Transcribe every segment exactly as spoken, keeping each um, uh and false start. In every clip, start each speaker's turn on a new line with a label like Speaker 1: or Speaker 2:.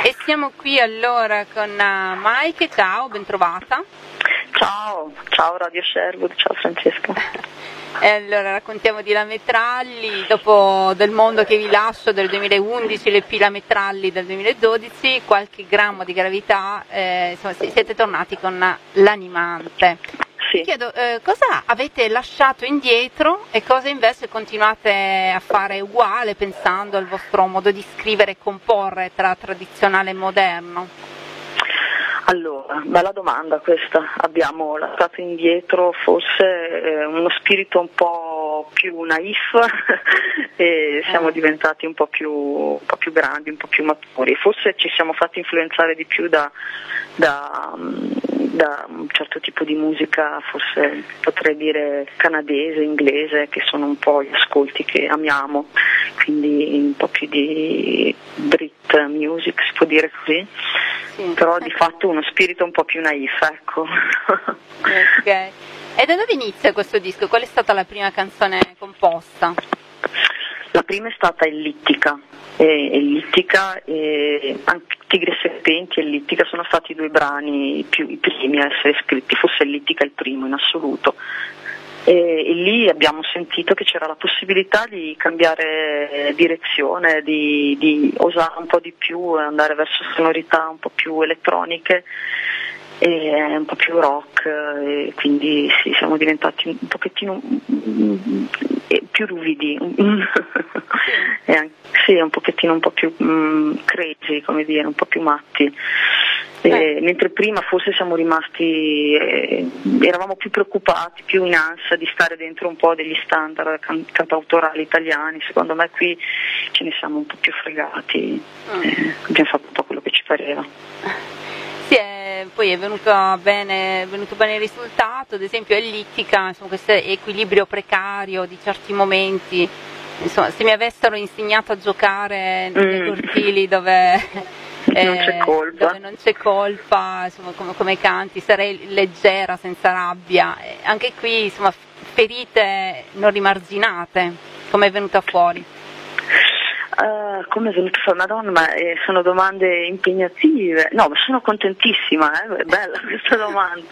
Speaker 1: E siamo qui allora con uh, Maike, ciao, bentrovata.
Speaker 2: Ciao, ciao Radio Sherwood, ciao Francesca.
Speaker 1: E allora raccontiamo di Lametralli, dopo Del mondo che vi lascio del duemilaundici, l'E P Lametralli del duemiladodici, qualche grammo di gravità, eh, insomma siete tornati con L'animante.
Speaker 2: Sì.
Speaker 1: Ti chiedo eh, cosa avete lasciato indietro e cosa invece continuate a fare uguale pensando al vostro modo di scrivere e comporre tra tradizionale e moderno?
Speaker 2: Allora, bella domanda questa. Abbiamo lasciato indietro forse eh, uno spirito un po' più naif e siamo diventati un po' più, un po' più grandi, un po' più maturi. Forse ci siamo fatti influenzare di più da, da, da un certo tipo di musica, forse potrei dire canadese, inglese, che sono un po' gli ascolti che amiamo, quindi un po' più di Brit music, si può dire così, sì. Però di fatto uno spirito un po' più naif, ecco.
Speaker 1: Ok. E da dove inizia questo disco? Qual è stata la prima canzone composta?
Speaker 2: La prima è stata Ellittica, e Ellittica e anche Tigri e Serpenti e Ellittica sono stati i due brani più, i primi a essere scritti, forse Ellittica è il primo in assoluto. E, e lì abbiamo sentito che c'era la possibilità di cambiare direzione, di, di osare un po' di più, andare verso sonorità un po' più elettroniche e un po' più rock, e quindi sì, siamo diventati un pochettino più ruvidi e anche, sì, un pochettino un po' più um, crazy, come dire, un po' più matti. Eh, mentre prima forse siamo rimasti, eh, eravamo più preoccupati, più in ansia di stare dentro un po' degli standard can- cantautorali italiani. Secondo me qui ce ne siamo un po' più fregati, eh, abbiamo fatto un po' quello che ci pareva.
Speaker 1: Sì, eh, poi è venuto bene, è venuto bene il risultato, ad esempio Ellittica, insomma, questo equilibrio precario di certi momenti, insomma, se mi avessero insegnato a giocare nei mm. cortili dove...
Speaker 2: Eh, non c'è colpa,
Speaker 1: dove non c'è colpa, insomma, come, come canti, sarei leggera, senza rabbia, eh, anche qui insomma ferite non rimarginate, come è venuta fuori?
Speaker 2: Uh, come è venuto fuori? Madonna, ma eh, sono domande impegnative. No, ma sono contentissima, eh? È bella questa domanda.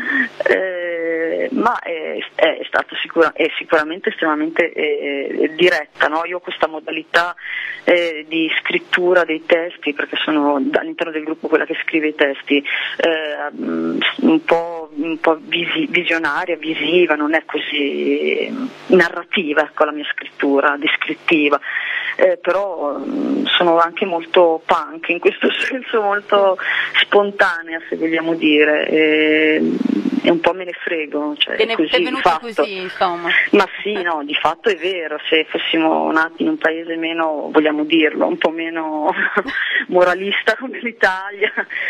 Speaker 2: Eh, ma è, è stata sicura, è sicuramente estremamente eh, diretta, no? Io ho questa modalità eh, di scrittura dei testi, perché sono all'interno del gruppo quella che scrive i testi, eh, un po', un po' visi, visionaria, visiva, non è così narrativa, ecco, la mia scrittura, descrittiva. Eh, però mh, sono anche molto punk, in questo senso molto spontanea, se vogliamo dire, e, e un po' me ne frego, cioè
Speaker 1: Te ne
Speaker 2: così,
Speaker 1: è venuto
Speaker 2: di fatto.
Speaker 1: Così, insomma.
Speaker 2: Ma sì, no, di fatto è vero, se fossimo nati in un paese meno, vogliamo dirlo, un po' meno moralista come l'Italia,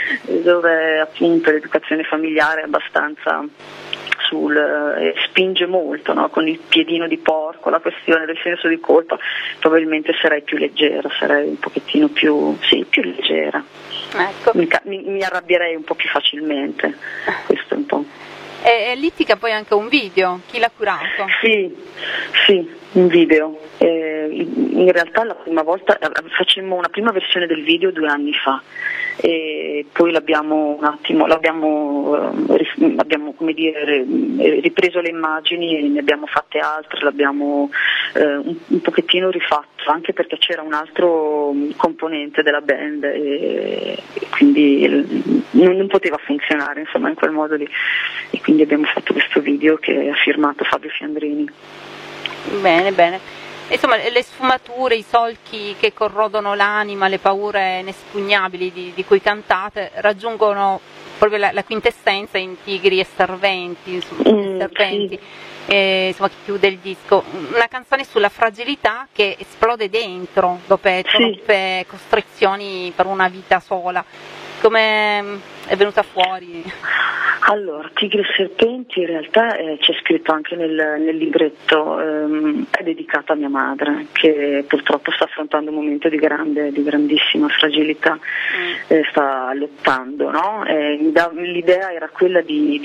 Speaker 2: dove appunto l'educazione familiare è abbastanza sul, eh, spinge molto, no? Con il piedino di porco, la questione del senso di colpa, probabilmente sarei più leggera, sarei un pochettino più, sì, più leggera,
Speaker 1: ecco.
Speaker 2: mi, mi, mi arrabbierei un po' più facilmente, questo è un po'.
Speaker 1: E, e Ellittica poi anche un video, chi l'ha curato?
Speaker 2: Sì, sì, un video, eh, in realtà la prima volta facemmo una prima versione del video due anni fa e poi l'abbiamo un attimo, l'abbiamo abbiamo, come dire, ripreso le immagini e ne abbiamo fatte altre, l'abbiamo eh, un, un pochettino rifatto, anche perché c'era un altro componente della band e, e quindi non, non poteva funzionare insomma in quel modo lì, e quindi abbiamo fatto questo video che ha firmato Fabio Fiandrini.
Speaker 1: Bene, bene. Insomma, le sfumature, i solchi che corrodono l'anima, le paure inespugnabili di, di cui cantate raggiungono proprio la, la quintessenza in Tigri e Serpenti, insomma, mm, serpenti sì. E, insomma, che chiude il disco. Una canzone sulla fragilità che esplode dentro dopo troppe sì. costrizioni per una vita sola. Come è venuta fuori?
Speaker 2: Allora, Tigri e Serpenti in realtà eh, c'è scritto anche nel, nel libretto, ehm, è dedicata a mia madre che purtroppo sta affrontando un momento di grande, di grandissima fragilità, mm. eh, sta lottando, no? Eh, l'idea era quella di, di, di far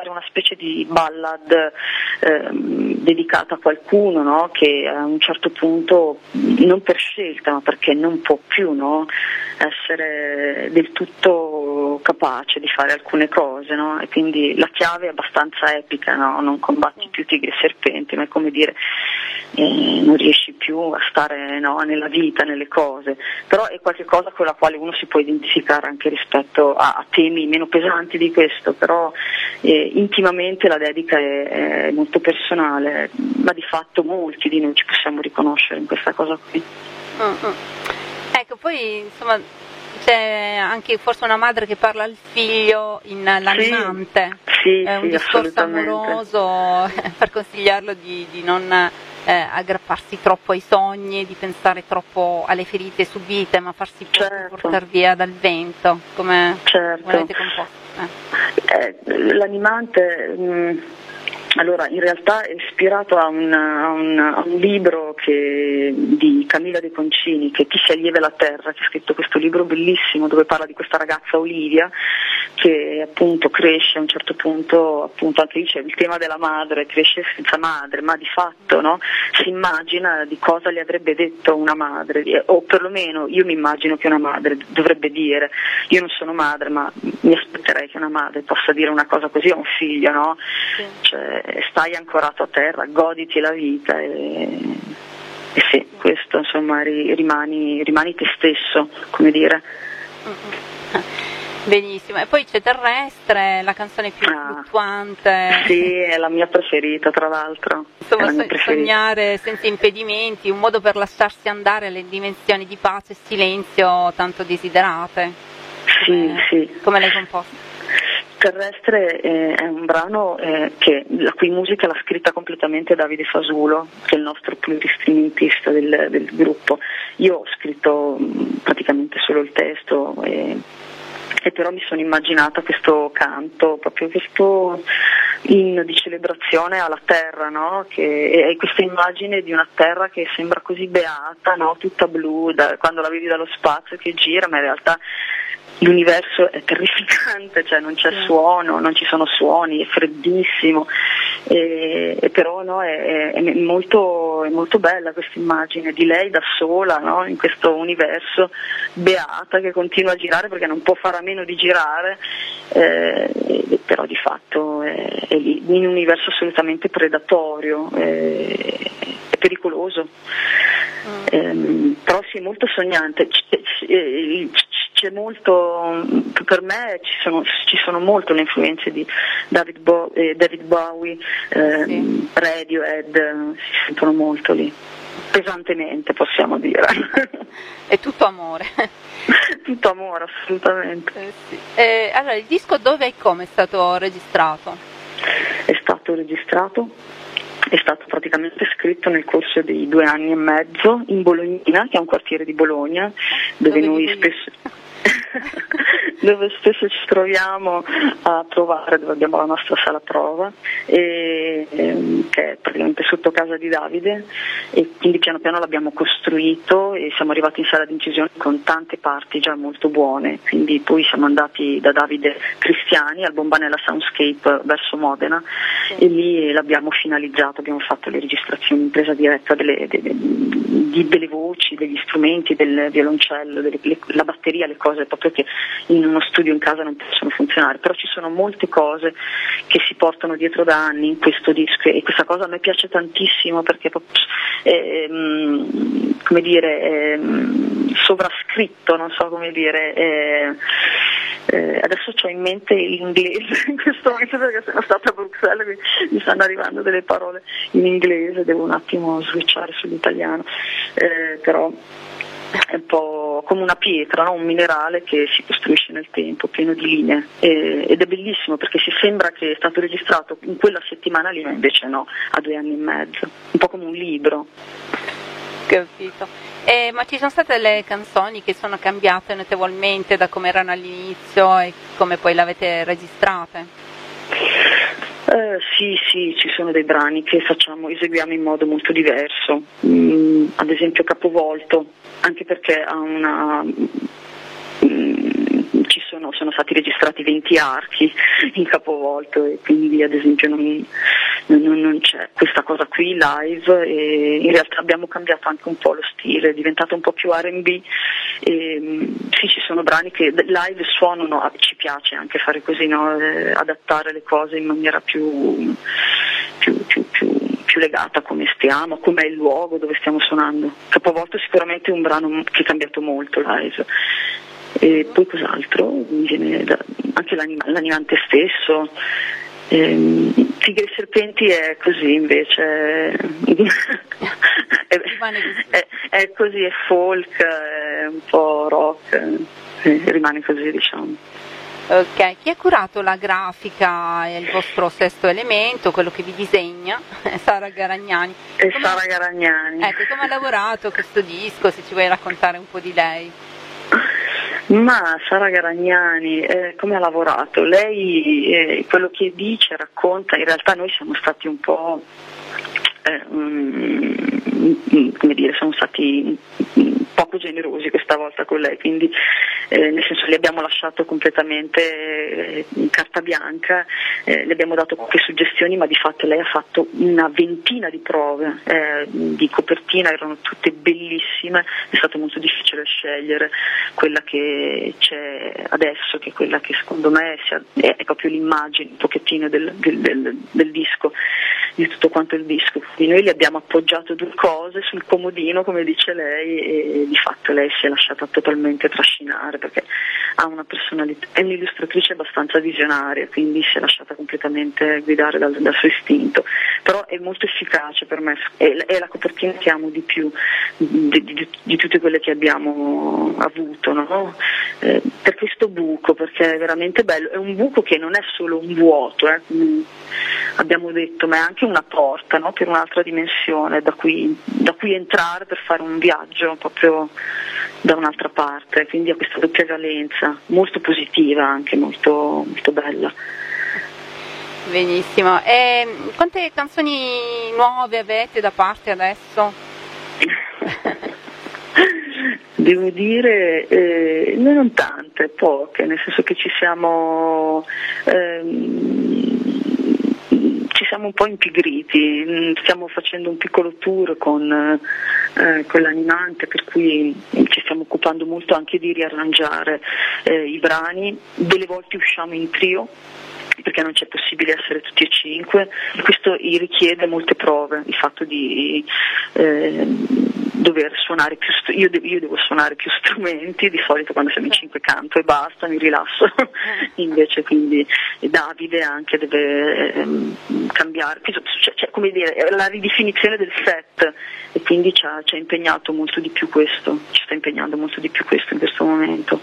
Speaker 2: fare una specie di ballad eh, dedicata a qualcuno, no? Che a un certo punto, non per scelta ma perché non può più, no? Essere del tutto capace di fare alcune cose, no? E quindi la chiave è abbastanza epica, no? Non combatti più tigri e serpenti, ma è come dire eh, non riesci più a stare, no? Nella vita, nelle cose, però è qualcosa con la quale uno si può identificare anche rispetto a, a temi meno pesanti di questo, però eh, intimamente la dedica è, è molto personale, ma di fatto molti di noi ci possiamo riconoscere in questa cosa qui.
Speaker 1: Mm-hmm. Ecco, poi insomma c'è anche forse una madre che parla al figlio in L'animante,
Speaker 2: sì, sì,
Speaker 1: è un
Speaker 2: sì,
Speaker 1: discorso amoroso per consigliarlo di, di non eh, aggrapparsi troppo ai sogni, di pensare troppo alle ferite subite, ma farsi
Speaker 2: certo.
Speaker 1: portare via dal vento, come,
Speaker 2: certo.
Speaker 1: come l'avete composto? Eh.
Speaker 2: Eh, l'animante mh, allora in realtà è ispirato a un, a un, a un libro che, di Camilla De Concini, che Chi si lieve la terra, che ha scritto questo libro bellissimo dove parla di questa ragazza Olivia che appunto cresce a un certo punto, appunto anche lì c'è il tema della madre, cresce senza madre, ma di fatto, no, si immagina di cosa le avrebbe detto una madre, o perlomeno io mi immagino che una madre dovrebbe dire, io non sono madre ma mi aspetterei che una madre possa dire una cosa così a un figlio, no? Sì. Cioè, stai ancorato a terra, goditi la vita e, e sì, questo insomma rimani, rimani te stesso, come dire.
Speaker 1: Benissimo, e poi c'è Terrestre, la canzone più ah, fluttuante.
Speaker 2: Sì, è la mia preferita tra l'altro.
Speaker 1: Insomma, so, sognare senza impedimenti, un modo per lasciarsi andare alle dimensioni di pace e silenzio tanto desiderate. Come,
Speaker 2: sì, sì.
Speaker 1: Come l'hai composto?
Speaker 2: Terrestre è un brano eh, che, la cui musica l'ha scritta completamente Davide Fasulo, che è il nostro pluristrumentista del, del gruppo. Io ho scritto mh, praticamente solo il testo e, e però mi sono immaginata questo canto, proprio questo inno di celebrazione alla terra, no? Che è questa immagine di una terra che sembra così beata, no? Tutta blu, da, quando la vedi dallo spazio che gira, ma in realtà l'universo è terrificante, cioè non c'è suono, non ci sono suoni, è freddissimo, e, e però no, è, è, molto, è molto bella questa immagine di lei da sola, no, in questo universo beata che continua a girare perché non può fare a meno di girare, eh, però di fatto è, è lì, in un universo assolutamente predatorio, è, è pericoloso, mm. eh, però sì, è molto sognante. C'è molto, per me ci sono, ci sono molto le influenze di David, Bo, eh, David Bowie, eh, sì. Radiohead, si sentono molto lì, pesantemente possiamo dire.
Speaker 1: È tutto amore.
Speaker 2: Tutto amore, assolutamente.
Speaker 1: Eh sì. eh, allora, il disco dove e come è stato registrato?
Speaker 2: È stato registrato, è stato praticamente scritto nel corso dei due anni e mezzo in Bolognina, che è un quartiere di Bologna, dove, dove noi spesso... dove spesso ci troviamo a provare, dove abbiamo la nostra sala prova, e, ehm, che è praticamente sotto casa di Davide, e quindi piano piano l'abbiamo costruito e siamo arrivati in sala di incisione con tante parti già molto buone, quindi poi siamo andati da Davide Cristiani al Bombanella Soundscape verso Modena, sì. E lì l'abbiamo finalizzato, abbiamo fatto le registrazioni in presa diretta delle, delle, di, delle voci, degli strumenti, del violoncello, delle, le, la batteria, le cose proprio che in uno studio in casa non possono funzionare, però ci sono molte cose che si portano dietro da anni in questo disco e questa cosa a me piace tantissimo perché è, come dire, è sovrascritto, non so come dire, è, è, adesso ho in mente l'inglese in questo momento perché sono stata a Bruxelles e mi stanno arrivando delle parole in inglese, devo un attimo switchare sull'italiano, eh, però è un po' come una pietra, no? Un minerale che si costruisce nel tempo, pieno di linee, e, ed è bellissimo perché si sembra che è stato registrato in quella settimana lì, ma invece no, a due anni e mezzo, un po' come un libro.
Speaker 1: Capito. Eh, ma ci sono state delle canzoni che sono cambiate notevolmente da come erano all'inizio e come poi l'avete registrate?
Speaker 2: Eh, sì, sì, ci sono dei brani che facciamo, eseguiamo in modo molto diverso, mm, ad esempio Capovolto, anche perché ha una, mm, ci sono, sono stati registrati venti archi in capovolto e quindi ad esempio non, non, non c'è questa cosa qui live, e in realtà abbiamo cambiato anche un po' lo stile, è diventato un po' più R and B. E, sì, ci sono brani che live suonano, ci piace anche fare così, no? eh, adattare le cose in maniera più, più, più, più, più legata a come stiamo, a com'è il luogo dove stiamo suonando. Capovolto sicuramente è un brano che è cambiato molto live. E poi cos'altro? Mi viene da, anche l'anim- l'animante stesso. Ehm, Tigri e Serpenti è così invece, è, è, è così, è folk, è un po' rock, eh, rimane così, diciamo.
Speaker 1: Ok, chi ha curato la grafica e il vostro sesto elemento, quello che vi disegna? È Sara Garagnani.
Speaker 2: È
Speaker 1: come,
Speaker 2: Sara Garagnani.
Speaker 1: Ecco, come ha lavorato questo disco, se ci vuoi raccontare un po' di lei?
Speaker 2: Ma Sara Garagnani, eh, come ha lavorato? Lei, eh, quello che dice, racconta, in realtà noi siamo stati un po', eh, um, come dire, siamo stati poco generosi questa volta con lei, quindi eh, nel senso le abbiamo lasciato completamente eh, in carta bianca, eh, le abbiamo dato poche suggestioni, ma di fatto lei ha fatto una ventina di prove eh, di copertina, erano tutte bellissime, è stato molto difficile scegliere quella che c'è adesso, che è quella che secondo me è proprio l'immagine un pochettino del, del, del, del disco, di tutto quanto il disco. Quindi noi le abbiamo appoggiato due cose sul comodino, come dice lei, e di fatto lei si è lasciata totalmente trascinare perché ha una personalità, è un'illustratrice abbastanza visionaria, quindi si è lasciata completamente guidare dal, dal suo istinto, però è molto efficace per me, è, è la copertina che amo di più di, di, di tutte quelle che abbiamo avuto, no? eh, per questo buco, perché è veramente bello, è un buco che non è solo un vuoto, eh, come abbiamo detto, ma è anche una porta, no? Per un'altra dimensione da cui, da cui entrare per fare un viaggio proprio da un'altra parte, quindi ha questa doppia valenza molto positiva, anche molto, molto bella.
Speaker 1: Benissimo, e quante canzoni nuove avete da parte adesso?
Speaker 2: Devo dire, eh, noi non tante, poche, nel senso che ci siamo ehm, ci siamo un po' impigriti, stiamo facendo un piccolo tour con, eh, con l'animante, per cui ci stiamo occupando molto anche di riarrangiare eh, i brani, delle volte usciamo in trio perché non c'è possibile essere tutti e cinque, questo richiede molte prove, il fatto di eh, dover suonare più str- io, de- io devo suonare più strumenti, di solito quando siamo in cinque canto e basta, mi rilasso, invece quindi Davide anche deve ehm, cambiare, cioè, cioè, come dire, la ridefinizione del set, e quindi ci ha, ci ha impegnato molto di più questo, ci sta impegnando molto di più questo in questo momento.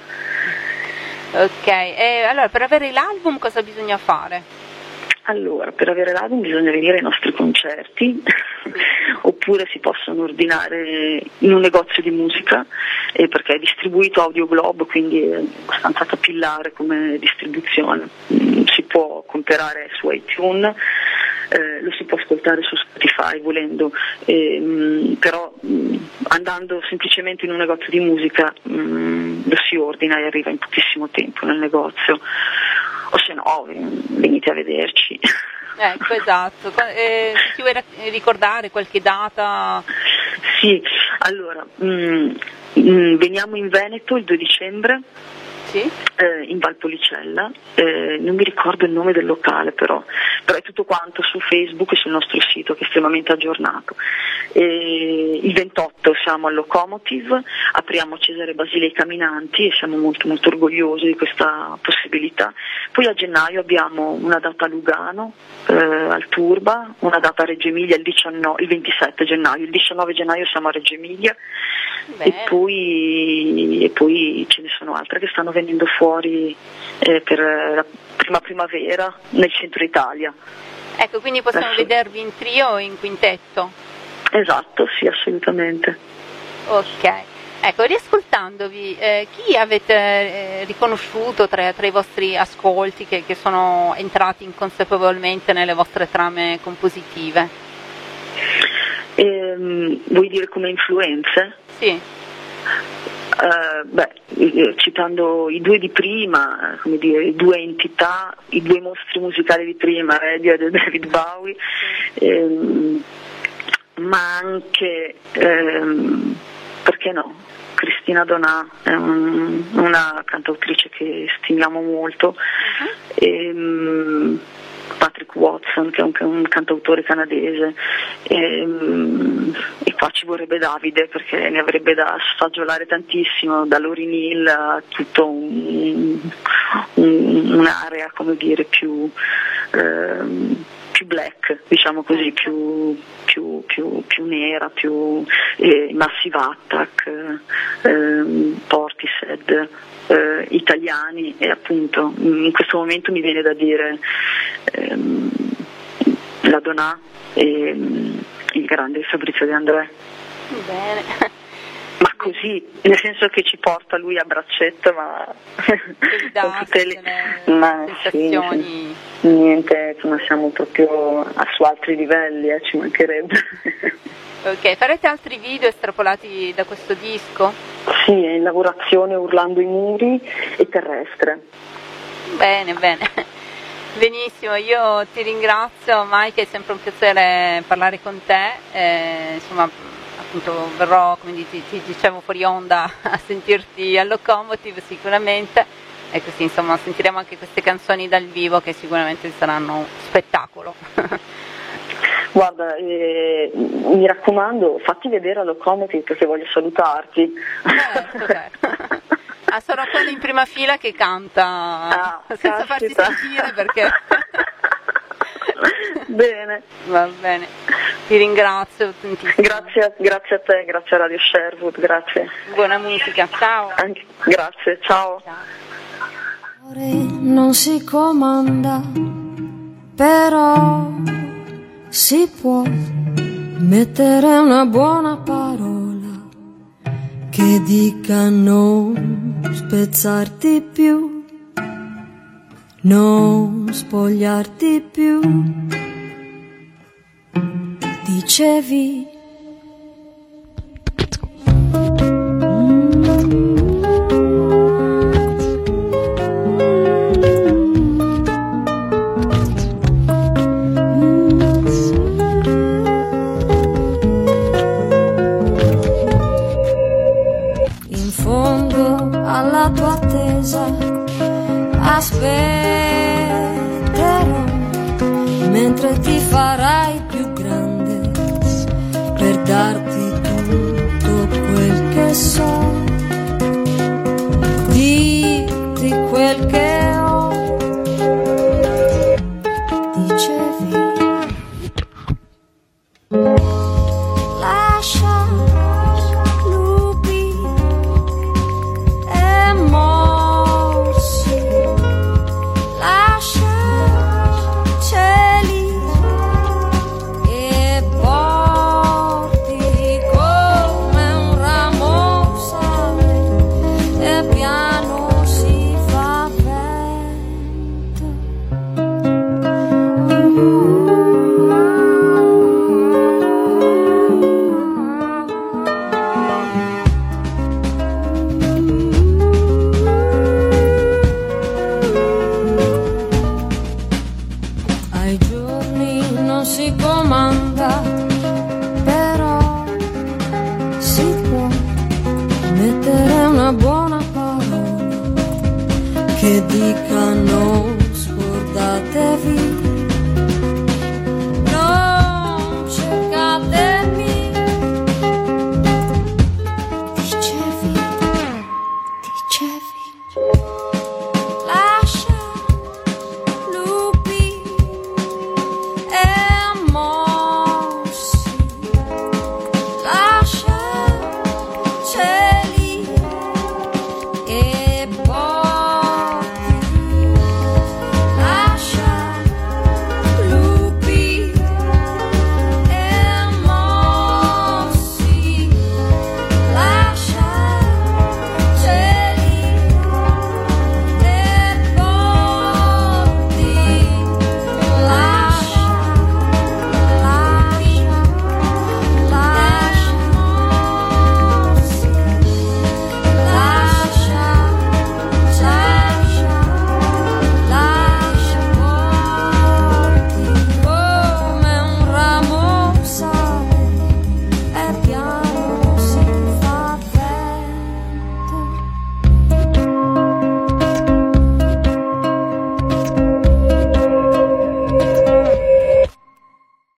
Speaker 1: Ok, e allora per avere l'album cosa bisogna fare?
Speaker 2: Allora, per avere l'album bisogna venire ai nostri concerti oppure si possono ordinare in un negozio di musica, eh, perché è distribuito Audio Globo, quindi è abbastanza capillare come distribuzione. Mm, si può comprare su iTunes, eh, lo si può ascoltare su Spotify volendo, eh, mh, però mh, andando semplicemente in un negozio di musica mh, lo si ordina e arriva in pochissimo tempo nel negozio, o se no venite a vederci.
Speaker 1: Ecco, esatto. Eh, ti vuoi ricordare qualche data?
Speaker 2: Sì, allora mh, mh, veniamo in Veneto il due dicembre.
Speaker 1: Sì?
Speaker 2: Eh, in Valpolicella, eh, non mi ricordo il nome del locale però, però è tutto quanto su Facebook e sul nostro sito che è estremamente aggiornato. Eh, il ventotto siamo al Locomotive, apriamo Cesare Basilei Caminanti e siamo molto molto orgogliosi di questa possibilità. Poi a gennaio abbiamo una data a Lugano, eh, al Turba, una data a Reggio Emilia il, diciannove, il ventisette gennaio, il diciannove gennaio siamo a Reggio Emilia. E poi, e poi ce ne sono altre che stanno venendo fuori eh, per la prima primavera nel centro Italia.
Speaker 1: Ecco, quindi possiamo
Speaker 2: Adesso...
Speaker 1: vedervi in trio o in quintetto?
Speaker 2: Esatto, sì, assolutamente.
Speaker 1: Ok, ecco, riascoltandovi, eh, chi avete eh, riconosciuto tra, tra i vostri ascolti che, che sono entrati inconsapevolmente nelle vostre trame compositive?
Speaker 2: Ehm, vuoi dire come influenze?
Speaker 1: Sì.
Speaker 2: Uh, beh, citando i due di prima, come dire, i due entità, i due mostri musicali di prima, Radiohead e David Bowie, ehm, ma anche, ehm, perché no, Cristina Donà è un, una cantautrice che stimiamo molto, uh-huh. ehm, Patrick Watson, che è un, un cantautore canadese, e, e qua ci vorrebbe Davide, perché ne avrebbe da sfagiolare tantissimo, da Lauryn Hill a tutto un, un, un'area, come dire, più, ehm, più black, diciamo così, più, più, più, più nera, più eh, Massive Attack, eh, Portishead, eh, italiani, e appunto in questo momento mi viene da dire ehm, la Donà e ehm, il grande Fabrizio De André.
Speaker 1: Bene.
Speaker 2: Ma così, nel senso che ci porta lui a braccetto, ma con tutte le, ma sensazioni. Sì, sì. Niente, insomma, siamo proprio a, su altri livelli, eh, ci mancherebbe.
Speaker 1: Ok, farete altri video estrapolati da questo disco?
Speaker 2: Sì, è in lavorazione Urlando i muri e Terrestre.
Speaker 1: Bene, bene. Benissimo, io ti ringrazio Mike, è sempre un piacere parlare con te, eh, insomma appunto verrò, come ti, ti dicevo fuori onda, a sentirti al Locomotive sicuramente, e così insomma sentiremo anche queste canzoni dal vivo che sicuramente saranno un spettacolo.
Speaker 2: Guarda, eh, mi raccomando, fatti vedere a Locomotive perché voglio salutarti.
Speaker 1: Certo, certo. Ah, sono quella in prima fila che canta
Speaker 2: ah,
Speaker 1: senza
Speaker 2: caspita.
Speaker 1: farsi sentire perché...
Speaker 2: Bene.
Speaker 1: Va bene, ti ringrazio tantissimo.
Speaker 2: Grazie, grazie a te, grazie a Radio Sherwood, grazie.
Speaker 1: Buona musica, ciao.
Speaker 2: Anche, grazie, ciao.
Speaker 3: Ciao. Non si comanda, però si può mettere una buona parola che dica non spezzarti più, non spogliarti più. Dicevi in fondo alla tua attesa aspetterò mentre ti farai più grande per darti tutto quel che so, dirti quel che ho. Dicevi lascia lupi e morsi, lascia cieli e porti come un ramo sale e piano si fa vento. Ai giorni non si comanda, però si può mettere una buona parola che dica non scordatevi